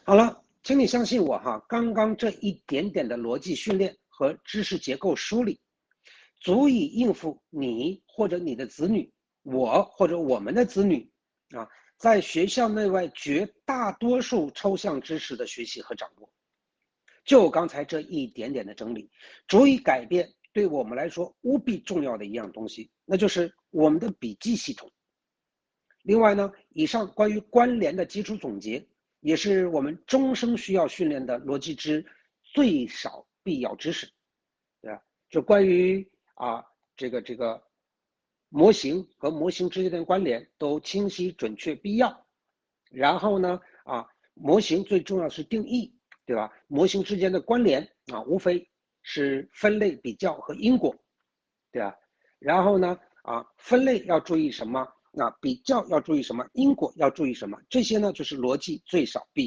好了，请你相信我哈，刚刚这一点点的逻辑训练和知识结构梳理，足以应付你或者你的子女，我或者我们的子女啊，在学校内外绝大多数抽象知识的学习和掌握。就刚才这一点点的整理，足以改变对我们来说无比重要的一样东西，那就是我们的笔记系统。另外呢，以上关于关联的基础总结，也是我们终生需要训练的逻辑之最少必要知识，对吧？就关于这个模型和模型之间的关联都清晰、准确、必要。然后呢，模型最重要是定义，对吧？模型之间的关联无非是分类、比较和因果，对吧？然后呢，分类要注意什么？比较要注意什么？因果要注意什么？这些呢，就是逻辑最少必